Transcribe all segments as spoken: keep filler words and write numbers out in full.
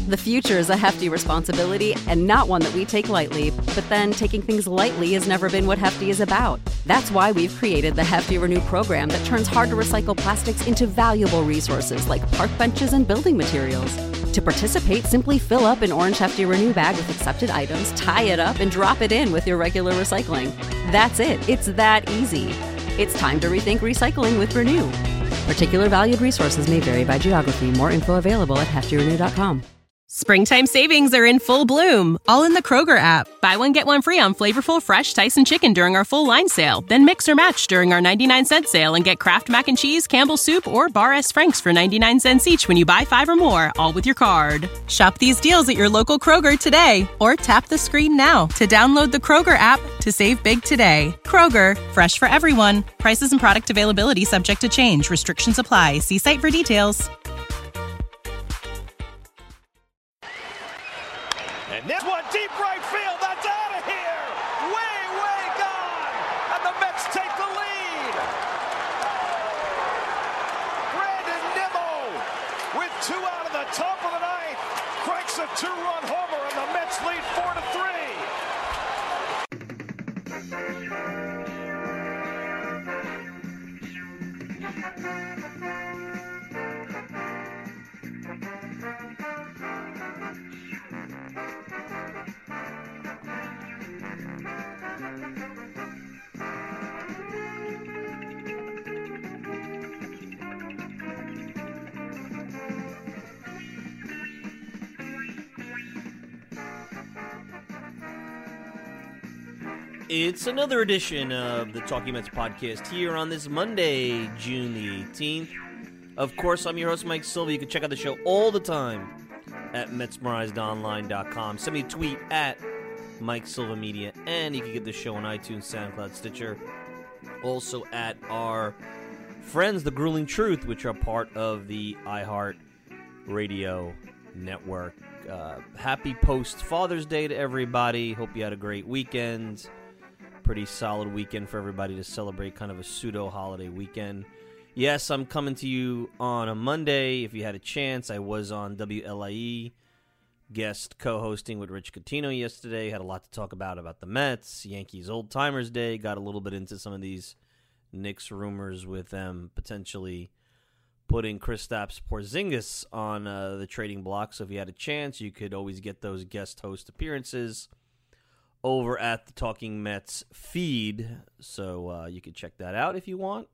The future is a hefty responsibility and not one that we take lightly, but then taking things lightly has never been what Hefty is about. That's why we've created the Hefty Renew program that turns hard-to-recycle plastics into valuable resources like park benches and building materials. To participate, simply fill up an orange Hefty Renew bag with accepted items, tie it up, and drop it in with your regular recycling. That's it. It's that easy. It's time to rethink recycling with Renew. Particular valued resources may vary by geography. More info available at hefty renew dot com. Springtime savings are in full bloom, all in the Kroger app. Buy one, get one free on flavorful fresh Tyson chicken during our full line sale. Then mix or match during our ninety-nine cent sale and get Kraft Mac and Cheese, Campbell's Soup, or Bar S. Frank's for ninety-nine cents each when you buy five or more, all with your card. Shop these deals at your local Kroger today, or tap the screen now to download the Kroger app to save big today. Kroger, fresh for everyone. Prices and product availability subject to change. Restrictions apply. See site for details. And this one deep right field, that's out of here! Way, way gone! And the Mets take the lead! Brandon Nimmo, with two out of the top of the ninth, cranks a two-run homer, and the Mets lead four to three! It's another edition of the Talking Mets podcast here on this Monday, June the eighteenth. Of course, I'm your host, Mike Silva. You can check out the show all the time at Mets Merized Online dot com. Send me a tweet at Mike Silva Media, and you can get the show on iTunes, SoundCloud, Stitcher. Also at our friends, The Grueling Truth, which are part of the iHeart Radio Network. Uh, happy post-Father's Day to everybody. Hope you had a great weekend. Pretty solid weekend for everybody to celebrate, kind of a pseudo-holiday weekend. Yes, I'm coming to you on a Monday. If you had a chance, I was on W L I E, guest co-hosting with Rich Catino yesterday. Had a lot to talk about about the Mets, Yankees Old Timers Day. Got a little bit into some of these Knicks rumors with them potentially putting Kristaps Porzingis on uh, the trading block. So if you had a chance, you could always get those guest host appearances over at the Talking Mets feed. So uh, you could check that out if you want.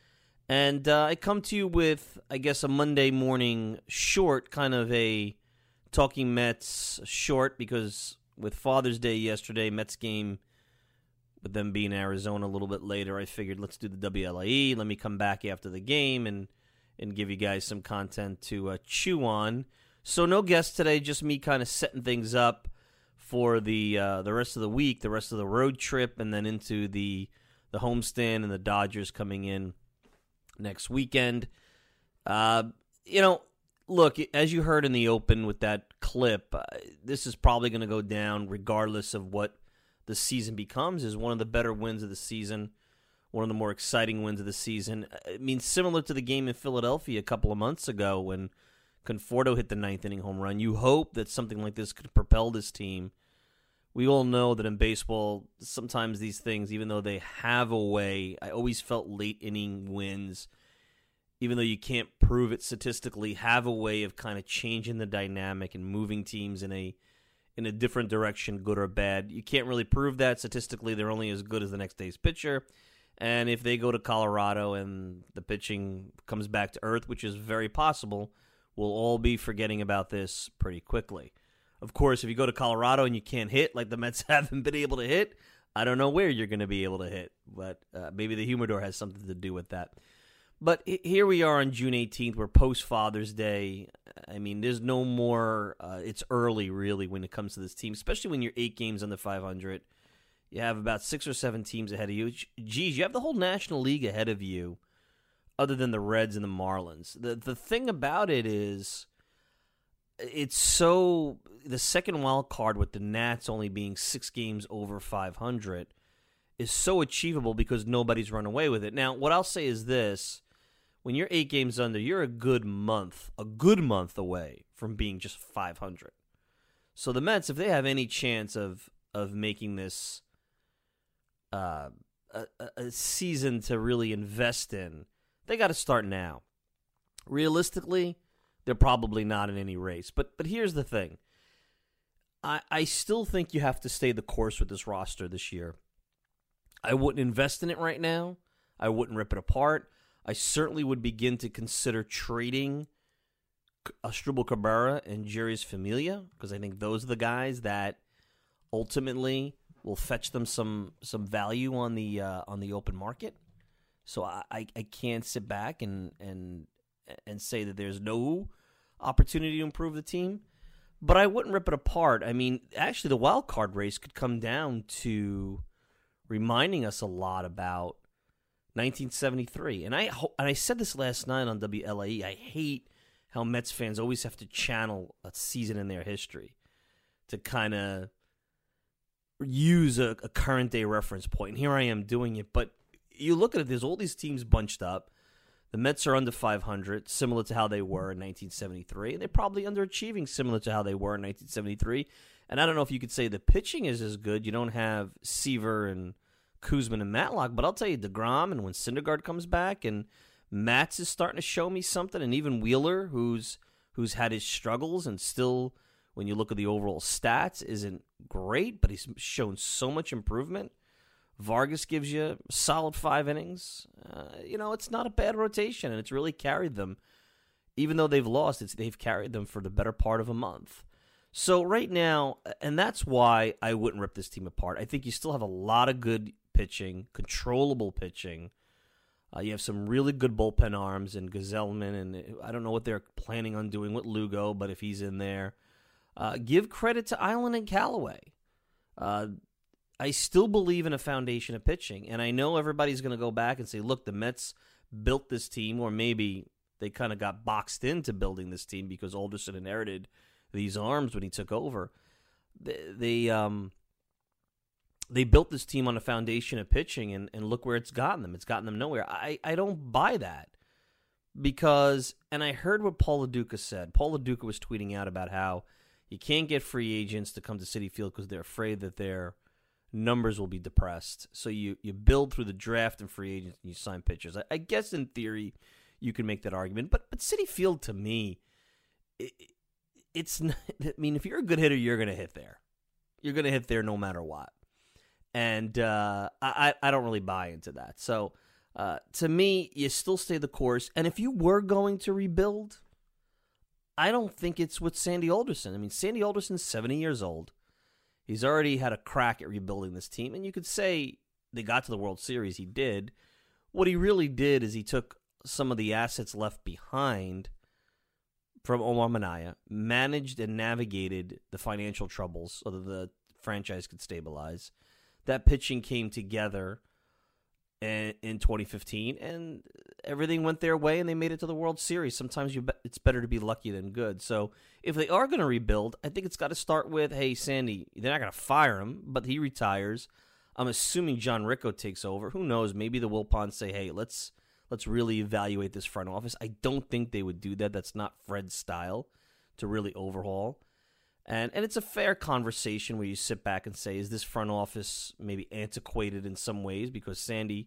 And uh, I come to you with, I guess, a Monday morning short, kind of a Talking Mets short, because with Father's Day yesterday, Mets game, with them being in Arizona a little bit later, I figured let's do the W L I E. Let me come back after the game and and give you guys some content to uh, chew on. So no guests today, just me kind of setting things up for the uh, the rest of the week, the rest of the road trip, and then into the the homestand and the Dodgers coming in next weekend. Uh, you know, look, as you heard in the open with that clip, uh, this is probably going to go down regardless of what the season becomes, is one of the better wins of the season, one of the more exciting wins of the season. I mean, similar to the game in Philadelphia a couple of months ago when Conforto hit the ninth inning home run. You hope that something like this could propel this team. We all know that in baseball, sometimes these things, even though they have a way, I always felt late inning wins, even though you can't prove it statistically, have a way of kind of changing the dynamic and moving teams in a in a different direction, good or bad. You can't really prove that statistically. They're only as good as the next day's pitcher. And if they go to Colorado and the pitching comes back to earth, which is very possible, we'll all be forgetting about this pretty quickly. Of course, if you go to Colorado and you can't hit like the Mets haven't been able to hit, I don't know where you're going to be able to hit. But uh, maybe the humidor has something to do with that. But here we are on June eighteenth. We're post-Father's Day. I mean, there's no more. Uh, it's early, really, when it comes to this team, especially when you're eight games under five hundred. You have about six or seven teams ahead of you. Geez, you have the whole National League ahead of you, other than the Reds and the Marlins. The the thing about it is, it's so, the second wild card with the Nats only being six games over five hundred is so achievable because nobody's run away with it. Now, what I'll say is this. When you're eight games under, you're a good month, a good month away from from being just five hundred. So the Mets, if they have any chance of of making this uh, a, a season to really invest in, they got to start now. Realistically, they're probably not in any race. But but here's the thing. I, I still think you have to stay the course with this roster this year. I wouldn't invest in it right now. I wouldn't rip it apart. I certainly would begin to consider trading Asdrubal Cabrera and Jeurys Familia, because I think those are the guys that ultimately will fetch them some some value on the uh, on the open market. So I, I, I can't sit back and and and say that there's no opportunity to improve the team. But I wouldn't rip it apart. I mean, actually, the wild card race could come down to reminding us a lot about nineteen seventy-three. And I and I said this last night on W L A E. I hate how Mets fans always have to channel a season in their history to kind of use a, a current day reference point. And here I am doing it. But you look at it, there's all these teams bunched up. The Mets are under five hundred, similar to how they were in nineteen seventy-three. They're probably underachieving, similar to how they were in nineteen seventy-three. And I don't know if you could say the pitching is as good. You don't have Seaver and Koosman and Matlock, but I'll tell you, DeGrom, and when Syndergaard comes back, and Matz is starting to show me something, and even Wheeler, who's who's had his struggles and still, when you look at the overall stats, isn't great, but he's shown so much improvement. Vargas gives you solid five innings. Uh, you know, it's not a bad rotation, and it's really carried them. Even though they've lost, it's they've carried them for the better part of a month. So right now, and that's why I wouldn't rip this team apart. I think you still have a lot of good pitching, controllable pitching. Uh, you have some really good bullpen arms in Gazelman, and I don't know what they're planning on doing with Lugo, but if he's in there. Uh, give credit to Island and Callaway. Uh I still believe in a foundation of pitching, and I know everybody's going to go back and say, look, the Mets built this team, or maybe they kind of got boxed into building this team because Alderson inherited these arms when he took over. They they, um, they built this team on a foundation of pitching, and, and look where it's gotten them. It's gotten them nowhere. I, I don't buy that because, and I heard what Paul Lo Duca said. Paul Lo Duca was tweeting out about how you can't get free agents to come to Citi Field because they're afraid that they're numbers will be depressed. So you, you build through the draft and free agents and you sign pitchers. I, I guess in theory you can make that argument. But but Citi Field, to me, it, it's not, I mean, if you're a good hitter, you're going to hit there. You're going to hit there no matter what. And uh, I, I don't really buy into that. So uh, to me, you still stay the course. And if you were going to rebuild, I don't think it's with Sandy Alderson. I mean, Sandy Alderson's seventy years old. He's already had a crack at rebuilding this team, and you could say they got to the World Series. He did. What he really did is he took some of the assets left behind from Omar Minaya, managed and navigated the financial troubles so that the franchise could stabilize. That pitching came together in twenty fifteen, and everything went their way, and they made it to the World Series. Sometimes you be- it's better to be lucky than good. So if they are going to rebuild, I think it's got to start with, hey, Sandy, they're not going to fire him, but he retires. I'm assuming John Ricco takes over. Who knows? Maybe the Wilpons say, hey, let's let's really evaluate this front office. I don't think they would do that. That's not Fred's style to really overhaul. And and it's a fair conversation where you sit back and say, is this front office maybe antiquated in some ways? Because Sandy,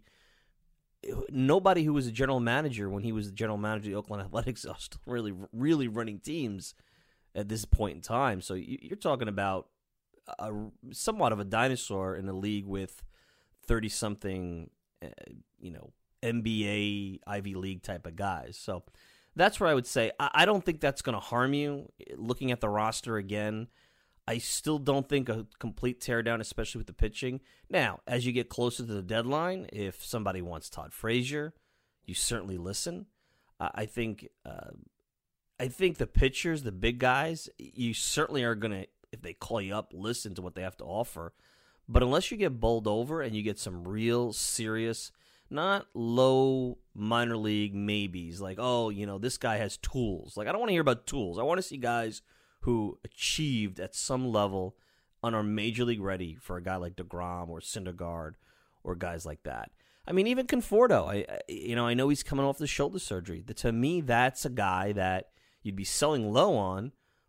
nobody who was a general manager when he was the general manager of the Oakland Athletics are still really, really running teams at this point in time. So you're talking about a, somewhat of a dinosaur in a league with thirty-something, uh, you know, N B A, Ivy League type of guys. So that's where I would say I don't think that's going to harm you. Looking at the roster again, I still don't think a complete teardown, especially with the pitching. Now, as you get closer to the deadline, if somebody wants Todd Frazier, you certainly listen. Uh, I think uh, I think the pitchers, the big guys, you certainly are going to, if they call you up, listen to what they have to offer. But unless you get bowled over and you get some real serious, not low minor league maybes, like, oh, you know, this guy has tools. Like, I don't want to hear about tools. I want to see guys who achieved at some level and are major league ready for a guy like DeGrom or Syndergaard or guys like that. I mean, even Conforto, I, I you know, I know he's coming off the shoulder surgery. The, to me, that's a guy that you'd be selling low on,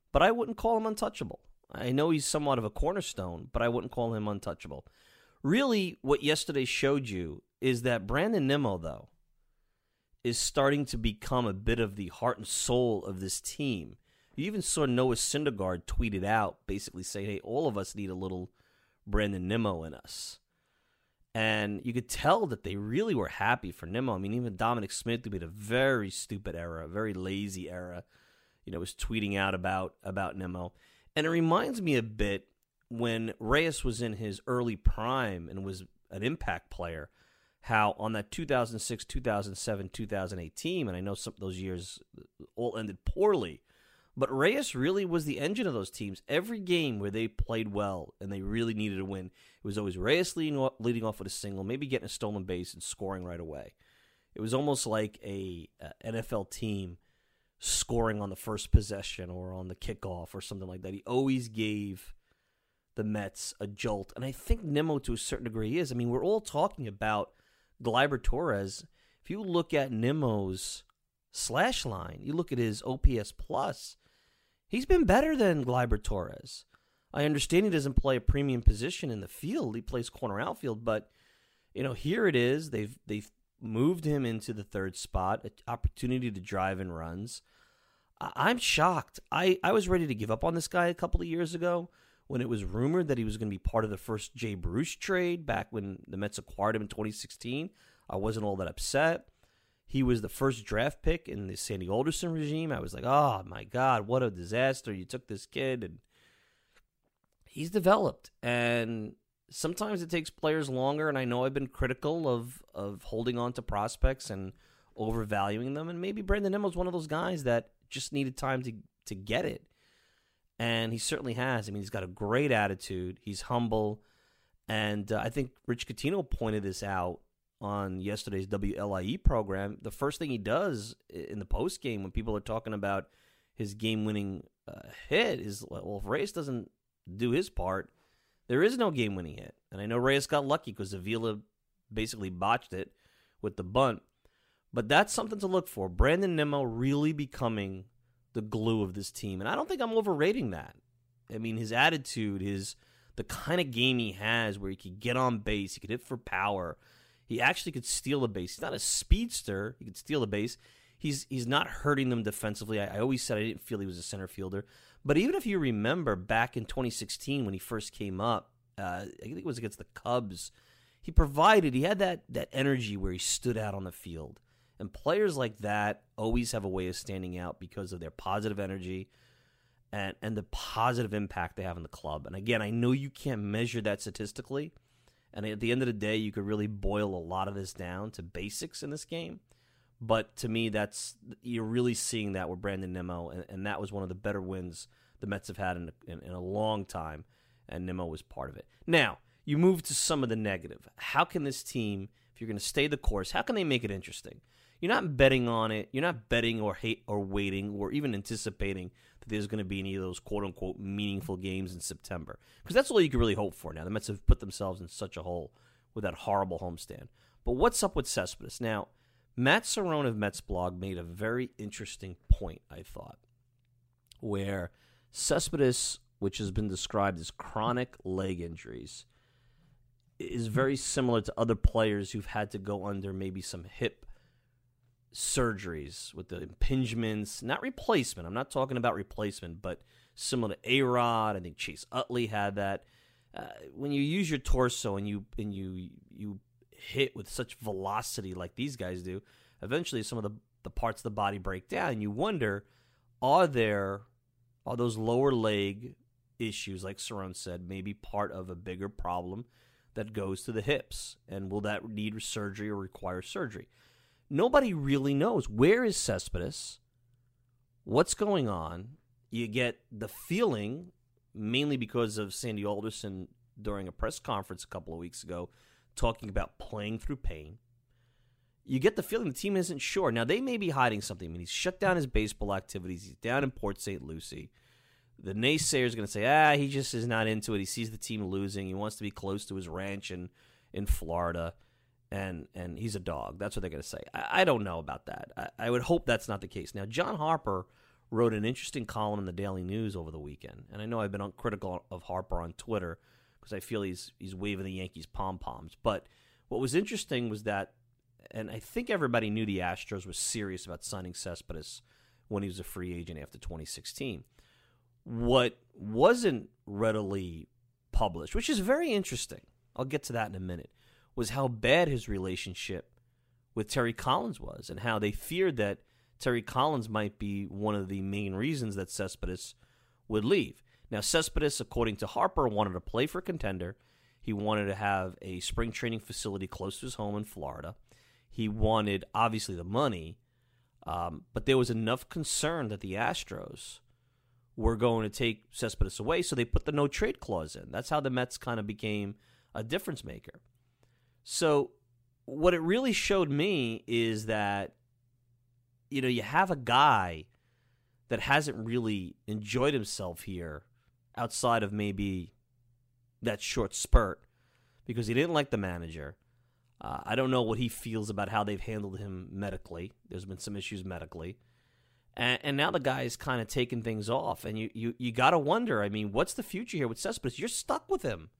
but I wouldn't call him untouchable. I know he's somewhat of a cornerstone, but I wouldn't call him untouchable. Really, what yesterday showed you is that Brandon Nimmo, though, is starting to become a bit of the heart and soul of this team. You even saw Noah Syndergaard tweet it out, basically saying, hey, all of us need a little Brandon Nimmo in us. And you could tell that they really were happy for Nimmo. I mean, even Dominic Smith, who made a very stupid error, a very lazy error, you know, was tweeting out about, about Nimmo. And it reminds me a bit when Reyes was in his early prime and was an impact player, how on that two thousand six, two thousand seven, two thousand eight team, and I know some of those years all ended poorly, but Reyes really was the engine of those teams. Every game where they played well and they really needed a win, it was always Reyes leading off, leading off with a single, maybe getting a stolen base and scoring right away. It was almost like a, a N F L team scoring on the first possession or on the kickoff or something like that. He always gave the Mets a jolt, and I think Nimmo to a certain degree is. I mean, we're all talking about Gleyber Torres. If you look at Nimmo's slash line, you look at his O P S plus, he's been better than Gleyber Torres. I understand he doesn't play a premium position in the field. He plays corner outfield, but you know, here it is. They've they've moved him into the third spot, an opportunity to drive in runs. I, I'm shocked. I, I was ready to give up on this guy a couple of years ago when it was rumored that he was going to be part of the first Jay Bruce trade back when the Mets acquired him in twenty sixteen. I wasn't all that upset. He was the first draft pick in the Sandy Alderson regime. I was like, oh, my God, what a disaster. You took this kid, and he's developed. And sometimes it takes players longer, and I know I've been critical of, of holding on to prospects and overvaluing them, and maybe Brandon Nimmo's one of those guys that just needed time to, to get it. And he certainly has. I mean, he's got a great attitude. He's humble. And uh, I think Rich Catino pointed this out on yesterday's W L I E program. The first thing he does in the postgame when people are talking about his game-winning uh, hit is, well, if Reyes doesn't do his part, there is no game-winning hit. And I know Reyes got lucky because Avila basically botched it with the bunt. But that's something to look for. Brandon Nimmo really becoming the glue of this team. And I don't think I'm overrating that. I mean, his attitude, his the kind of game he has where he could get on base, he could hit for power. He actually could steal a base. He's not a speedster. He could steal a base. He's he's not hurting them defensively. I, I always said I didn't feel he was a center fielder. But even if you remember back in twenty sixteen when he first came up, uh, I think it was against the Cubs, he provided, he had that that energy where he stood out on the field. And players like that always have a way of standing out because of their positive energy and, and the positive impact they have in the club. And again, I know you can't measure that statistically. And at the end of the day, you could really boil a lot of this down to basics in this game. But to me, that's you're really seeing that with Brandon Nimmo. And, and that was one of the better wins the Mets have had in, in, in a long time. And Nimmo was part of it. Now, you move to some of the negative. How can this team, if you're going to stay the course, how can they make it interesting? You're not betting on it. You're not betting or hate or waiting or even anticipating that there's going to be any of those quote-unquote meaningful games in September. Because that's all you can really hope for now. The Mets have put themselves in such a hole with that horrible homestand. But what's up with Cespedes? Now, Matt Cerrone of Mets Blog made a very interesting point, I thought, where Cespedes, which has been described as chronic leg injuries, is very similar to other players who've had to go under maybe some hip surgeries with the impingements, not replacement. I'm not talking about replacement, but similar to A-Rod. I think Chase Utley had that. Uh, when you use your torso and you and you you hit with such velocity like these guys do, eventually some of the, the parts of the body break down. And you wonder, are there are those lower leg issues, like Cerrone said, maybe part of a bigger problem that goes to the hips? And will that need surgery or require surgery? Nobody really knows. Where is Cespedes? What's going on? You get the feeling, mainly because of Sandy Alderson during a press conference a couple of weeks ago, talking about playing through pain. You get the feeling the team isn't sure. Now, they may be hiding something. I mean, he's shut down his baseball activities. He's down in Port Saint Lucie. The naysayer's going to say, ah, he just is not into it. He sees the team losing. He wants to be close to his ranch in, in Florida. And and he's a dog. That's what they're going to say. I, I don't know about that. I, I would hope that's not the case. Now, John Harper wrote an interesting column in the Daily News over the weekend. And I know I've been critical of Harper on Twitter because I feel he's he's waving the Yankees pom-poms. But what was interesting was that, and I think everybody knew the Astros were serious about signing Cespedes when he was a free agent after twenty sixteen. What wasn't readily published, which is very interesting, I'll get to that in a minute, was how bad his relationship with Terry Collins was and how they feared that Terry Collins might be one of the main reasons that Cespedes would leave. Now, Cespedes, according to Harper, wanted to play for a contender. He wanted to have a spring training facility close to his home in Florida. He wanted, obviously, the money, um, but there was enough concern that the Astros were going to take Cespedes away, so they put the no-trade clause in. That's how the Mets kind of became a difference maker. So what it really showed me is that, you know, you have a guy that hasn't really enjoyed himself here outside of maybe that short spurt because he didn't like the manager. Uh, I don't know what he feels about how they've handled him medically. There's been some issues medically. And, and now the guy's kind of taking things off. And you, you, you got to wonder, I mean, what's the future here with Cespedes? You're stuck with him.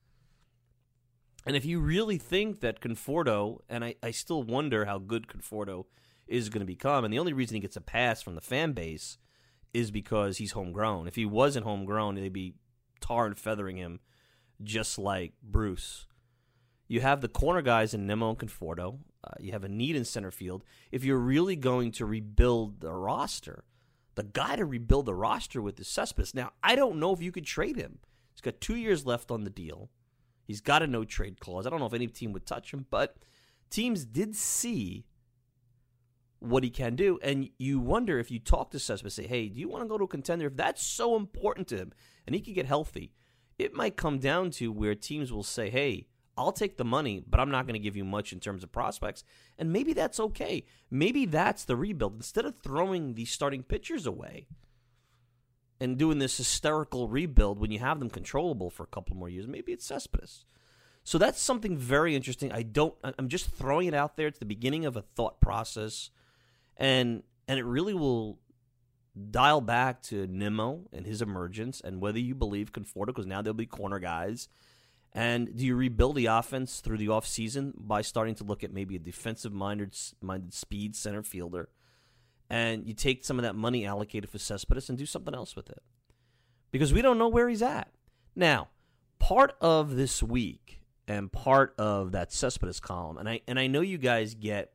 And if you really think that Conforto, and I, I still wonder how good Conforto is going to become, and the only reason he gets a pass from the fan base is because he's homegrown. If he wasn't homegrown, they'd be tar and feathering him just like Bruce. You have the corner guys in Nimmo and Conforto. Uh, you have a need in center field. If you're really going to rebuild the roster, the guy to rebuild the roster with is Cespedes. Now, I don't know if you could trade him. He's got two years left on the deal. He's got a no-trade clause. I don't know if any team would touch him, but teams did see what he can do. And you wonder if you talk to Cespedes, say, hey, do you want to go to a contender? If that's so important to him and he can get healthy, it might come down to where teams will say, hey, I'll take the money, but I'm not going to give you much in terms of prospects. And maybe that's okay. Maybe that's the rebuild. Instead of throwing these starting pitchers away and doing this hysterical rebuild when you have them controllable for a couple more years, maybe it's Cespedes. So that's something very interesting. I don't, I'm just throwing it out there. It's the beginning of a thought process. And and it really will dial back to Nimmo and his emergence and whether you believe Conforto, because now there'll be corner guys. And do you rebuild the offense through the offseason by starting to look at maybe a defensive-minded minded speed center fielder? And you take some of that money allocated for Cespedes and do something else with it. Because we don't know where he's at. Now, part of this week and part of that Cespedes column, and I and I know you guys get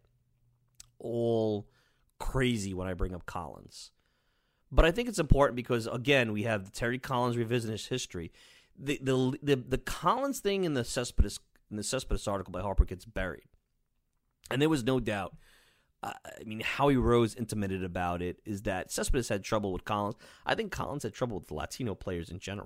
all crazy when I bring up Collins. But I think it's important because, again, we have the Terry Collins revisionist history. The the the, the Collins thing in the Cespedes in the Cespedes article by Harper gets buried. And there was no doubt. Uh, I mean, Howie Rose intimated about it, is that Cespedes had trouble with Collins. I think Collins had trouble with the Latino players in general.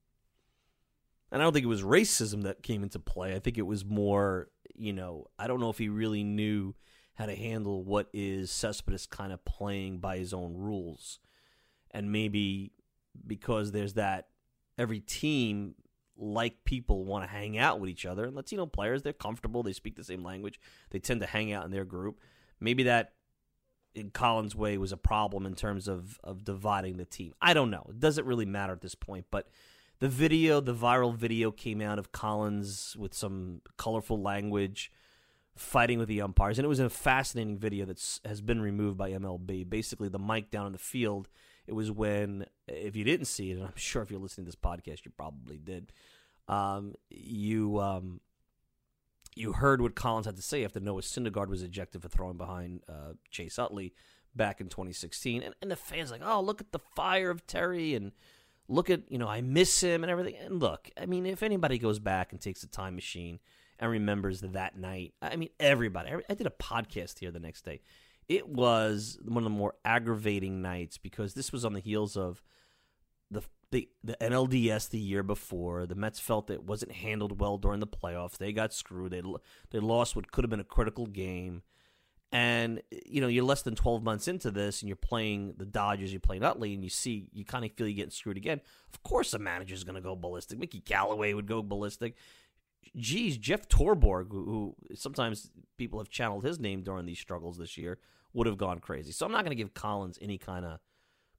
And I don't think it was racism that came into play. I think it was more, you know, I don't know if he really knew how to handle what is Cespedes kind of playing by his own rules. And maybe because there's that, every team, like people, want to hang out with each other. And Latino players, they're comfortable. They speak the same language. They tend to hang out in their group. Maybe that, in Collins' way, was a problem in terms of, of dividing the team. I don't know. It doesn't really matter at this point. But the video, the viral video came out of Collins with some colorful language fighting with the umpires. And it was a fascinating video that has been removed by M L B. Basically, the mic down in the field, it was when, if you didn't see it, and I'm sure if you're listening to this podcast, you probably did, um, you... Um, You heard what Collins had to say after Noah Syndergaard was ejected for throwing behind uh, Chase Utley back in twenty sixteen. And, and the fans like, oh, look at the fire of Terry, and look at, you know, I miss him and everything. And look, I mean, if anybody goes back and takes a time machine and remembers that night, I mean, everybody. I did a podcast here the next day. It was one of the more aggravating nights because this was on the heels of the The, the N L D S the year before. The Mets felt it wasn't handled well during the playoffs. They got screwed. They they lost what could have been a critical game. And, you know, you're less than twelve months into this, and you're playing the Dodgers, you're playing Utley, and you see, you kind of feel you're getting screwed again. Of course the manager's going to go ballistic. Mickey Callaway would go ballistic. Geez, Jeff Torborg, who, who sometimes people have channeled his name during these struggles this year, would have gone crazy. So I'm not going to give Collins any kind of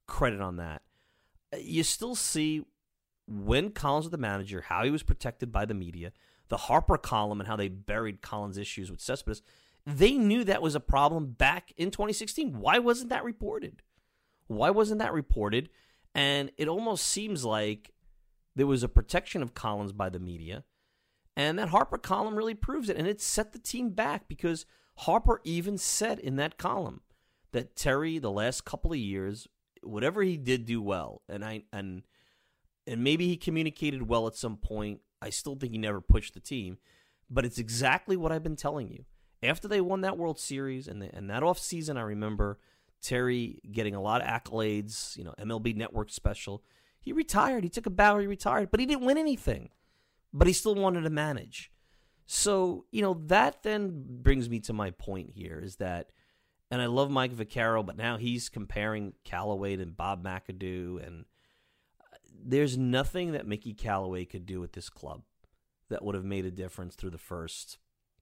credit on that. You still see when Collins was the manager, how he was protected by the media, the Harper column and how they buried Collins' issues with Cespedes. They knew that was a problem back in twenty sixteen. Why wasn't that reported? Why wasn't that reported? And it almost seems like there was a protection of Collins by the media, and that Harper column really proves it, and it set the team back because Harper even said in that column that Terry, the last couple of years, whatever he did do well, and I and and maybe he communicated well at some point. I still think he never pushed the team, but it's exactly what I've been telling you. After they won that World Series and, the, and that offseason, I remember Terry getting a lot of accolades, you know, M L B Network special. He retired. He took a bow. He retired, but he didn't win anything. But he still wanted to manage. So, you know, that then brings me to my point here is that, and I love Mike Vaccaro, but now he's comparing Callaway to Bob McAdoo, and there's nothing that Mickey Callaway could do with this club that would have made a difference through the first,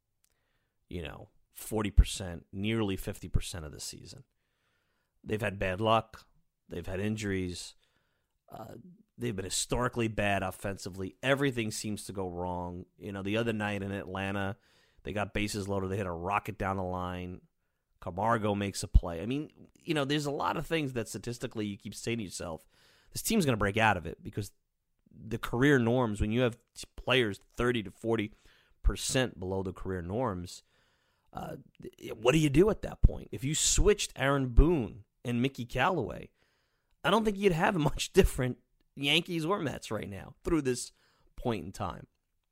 you know, forty percent, nearly fifty percent of the season. They've had bad luck. They've had injuries. Uh, they've been historically bad offensively. Everything seems to go wrong. You know, the other night in Atlanta, they got bases loaded. They hit a rocket down the line. Camargo makes a play. I mean, you know, there's a lot of things that statistically you keep saying to yourself, this team's going to break out of it because the career norms, when you have players thirty to forty percent below the career norms, uh, what do you do at that point? If you switched Aaron Boone and Mickey Callaway, I don't think you'd have much different Yankees or Mets right now through this point in time.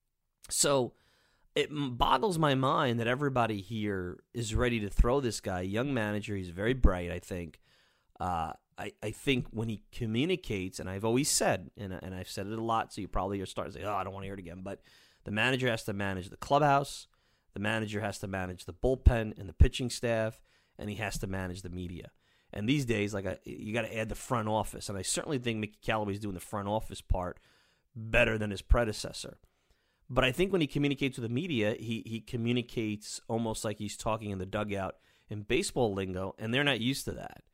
So it boggles my mind that everybody here is ready to throw this guy, young manager. He's very bright, I think. Uh, I, I think when he communicates, and I've always said, and, and I've said it a lot, so you probably are starting to say, oh, I don't want to hear it again, but the manager has to manage the clubhouse, the manager has to manage the bullpen and the pitching staff, and he has to manage the media. And these days, like I, you got to add the front office, and I certainly think Mickey Callaway's doing the front office part better than his predecessor. But I think when he communicates with the media, he he communicates almost like he's talking in the dugout in baseball lingo, and they're not used to that.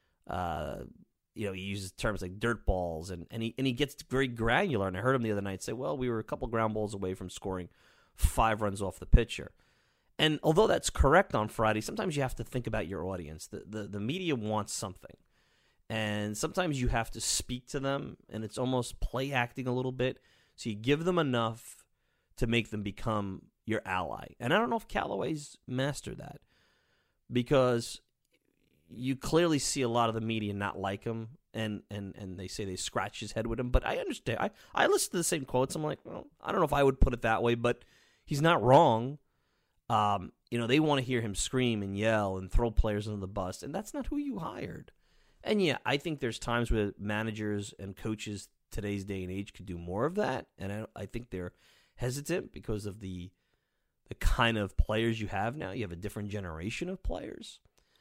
Uh, you know, he uses terms like dirt balls, and, and he and he gets very granular. And I heard him the other night say, well, we were a couple ground balls away from scoring five runs off the pitcher. And although that's correct on Friday, sometimes you have to think about your audience. The, the, the media wants something. And sometimes you have to speak to them, and it's almost play acting a little bit. So you give them enough to make them become your ally. And I don't know if Callaway's mastered that, because you clearly see a lot of the media not like him, and, and, and they say they scratch his head with him. But I understand. I, I listen to the same quotes. I'm like, well, I don't know if I would put it that way, but he's not wrong. Um, you know, they want to hear him scream and yell and throw players under the bus, and that's not who you hired. And yeah, I think there's times where managers and coaches today's day and age could do more of that, and I, I think they're hesitant because of the the kind of players you have now. You have a different generation of players.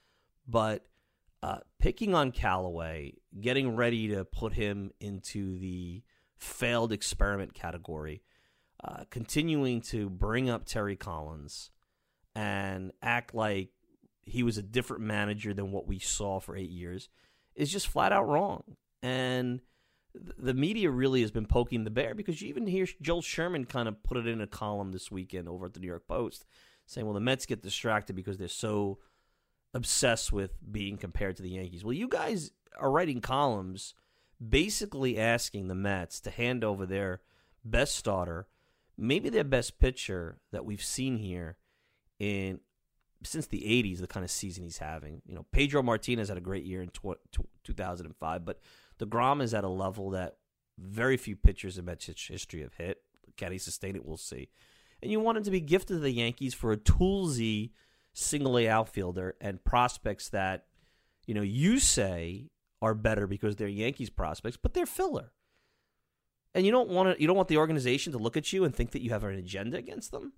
But uh, picking on Callaway, getting ready to put him into the failed experiment category, uh, continuing to bring up Terry Collins and act like he was a different manager than what we saw for eight years is just flat out wrong. And the media really has been poking the bear, because you even hear Joel Sherman kind of put it in a column this weekend over at the New York Post saying, well, the Mets get distracted because they're so obsessed with being compared to the Yankees. Well, you guys are writing columns basically asking the Mets to hand over their best starter, maybe their best pitcher that we've seen here in since the eighties, the kind of season he's having. You know, Pedro Martinez had a great year in two thousand five, but DeGrom is at a level that very few pitchers in Mets history have hit. Can he sustain it? We'll see. And you want him to be gifted to the Yankees for a toolsy single-A outfielder and prospects that, you know, you say are better because they're Yankees prospects, but they're filler. And you don't want to, you don't want the organization to look at you and think that you have an agenda against them.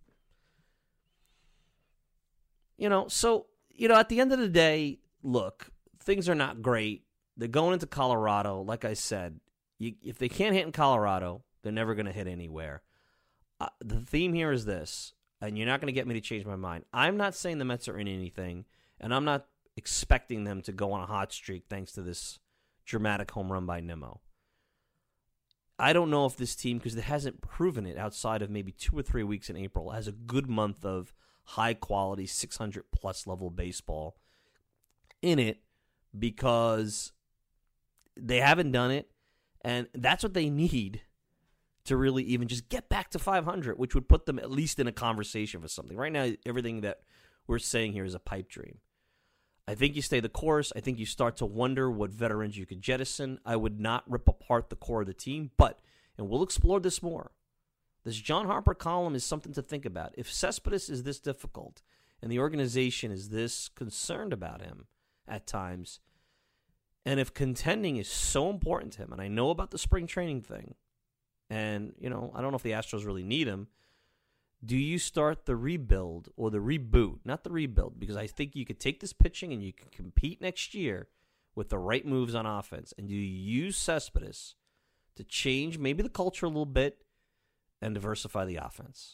You know, so, you know, at the end of the day, look, things are not great. They're going into Colorado. Like I said, you, if they can't hit in Colorado, they're never going to hit anywhere. Uh, the theme here is this, and you're not going to get me to change my mind. I'm not saying the Mets are in anything, and I'm not expecting them to go on a hot streak thanks to this dramatic home run by Nimmo. I don't know if this team, because it hasn't proven it outside of maybe two or three weeks in April, has a good month of high-quality six hundred plus level baseball in it, because they haven't done it, and that's what they need to really even just get back to five hundred, which would put them at least in a conversation for something. Right now, everything that we're saying here is a pipe dream. I think you stay the course. I think you start to wonder what veterans you could jettison. I would not rip apart the core of the team, but, and we'll explore this more, this John Harper column is something to think about. If Cespedes is this difficult and the organization is this concerned about him at times, and if contending is so important to him, and I know about the spring training thing, and, you know, I don't know if the Astros really need him, do you start the rebuild or the reboot? Not the rebuild, because I think you could take this pitching and you can compete next year with the right moves on offense. And do you use Cespedes to change maybe the culture a little bit and diversify the offense?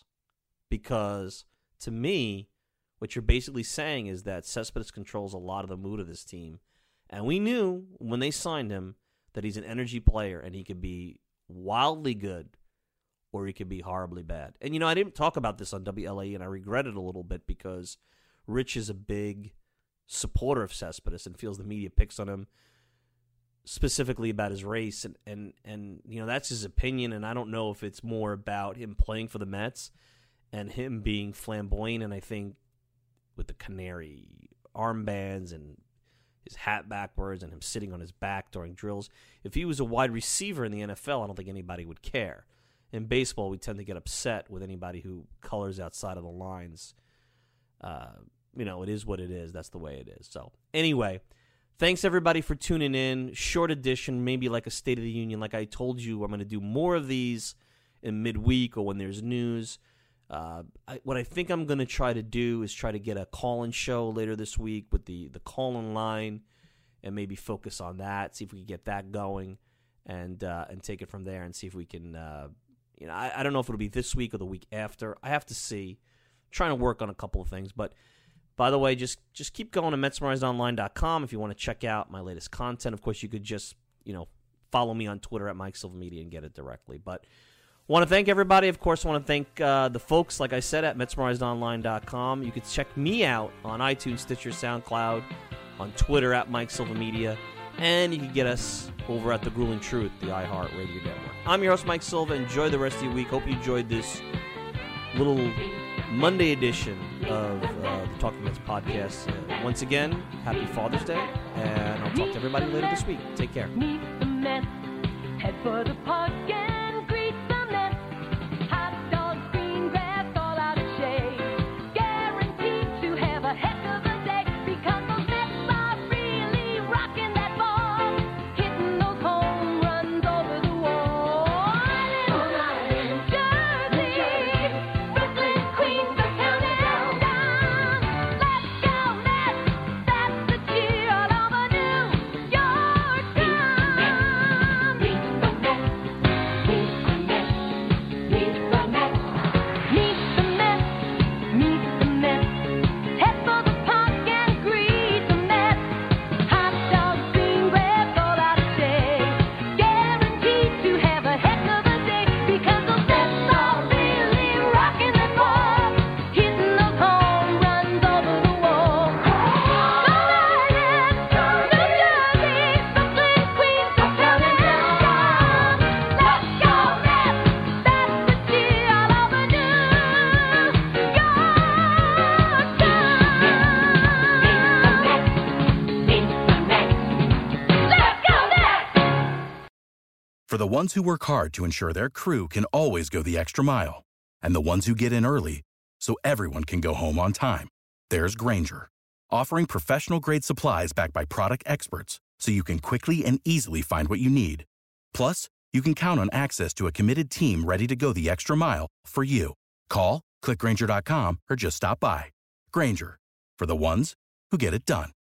Because to me, what you're basically saying is that Cespedes controls a lot of the mood of this team. And we knew when they signed him that he's an energy player and he could be wildly good, or he could be horribly bad. And, you know, I didn't talk about this on W L A E, and I regret it a little bit because Rich is a big supporter of Cespedes and feels the media picks on him specifically about his race. And, and, and, you know, that's his opinion, and I don't know if it's more about him playing for the Mets and him being flamboyant. And I think with the canary armbands and his hat backwards and him sitting on his back during drills, if he was a wide receiver in the N F L, I don't think anybody would care. In baseball, we tend to get upset with anybody who colors outside of the lines. Uh, you know, it is what it is. That's the way it is. So, anyway, thanks, everybody, for tuning in. Short edition, maybe like a State of the Union. Like I told you, I'm going to do more of these in midweek or when there's news. Uh, I, what I think I'm going to try to do is try to get a call-in show later this week with the, the call-in line and maybe focus on that, see if we can get that going and uh, and take it from there and see if we can uh, – You know, I, I don't know if it'll be this week or the week after. I have to see. I'm trying to work on a couple of things. But, by the way, just just keep going to Mets Memorized Online dot com if you want to check out my latest content. Of course, you could just, you know, follow me on Twitter at Mike Silva Media and get it directly. But want to thank everybody. Of course, I want to thank uh, the folks, like I said, at Mets Memorized Online dot com. You can check me out on iTunes, Stitcher, SoundCloud, on Twitter at Mike Silva Media. And you can get us over at The Grueling Truth, the iHeart Radio Network. I'm your host, Mike Silva. Enjoy the rest of your week. Hope you enjoyed this little Monday edition of uh, the Talking Mets podcast. Uh, once again, happy Father's Day, and I'll talk to everybody later this week. Take care. Meet the Mets, head for the park and greet the Mets. Hot dogs, green grass, all out of shade. Guaranteed to have a heck of a day because those Mets are really rocking that ball, hitting those home runs over the wall. New Jersey, Brooklyn, Queens are counting down. Let's go Mets, that's the cheer all over New York town. Meet the Mets, meet the Mets, meet the Mets, meet the Mets, meet the Mets. Head for the park and greet the Mets. Hot dogs, green grass, all out of shade. Guaranteed to have a heck of a day because those Mets are really rocking the ball, hitting those home runs over the wall. Go Lions, New Jersey, Brooklyn, Queens are counting down. Let's go Mets, that's the cheer all over New York town. Let's go Mets! For the ones who work hard to ensure their crew can always go the extra mile, and the ones who get in early so everyone can go home on time, there's Grainger, offering professional-grade supplies backed by product experts so you can quickly and easily find what you need. Plus, you can count on access to a committed team ready to go the extra mile for you. Call, click Grainger dot com, or just stop by. Grainger, for the ones who get it done.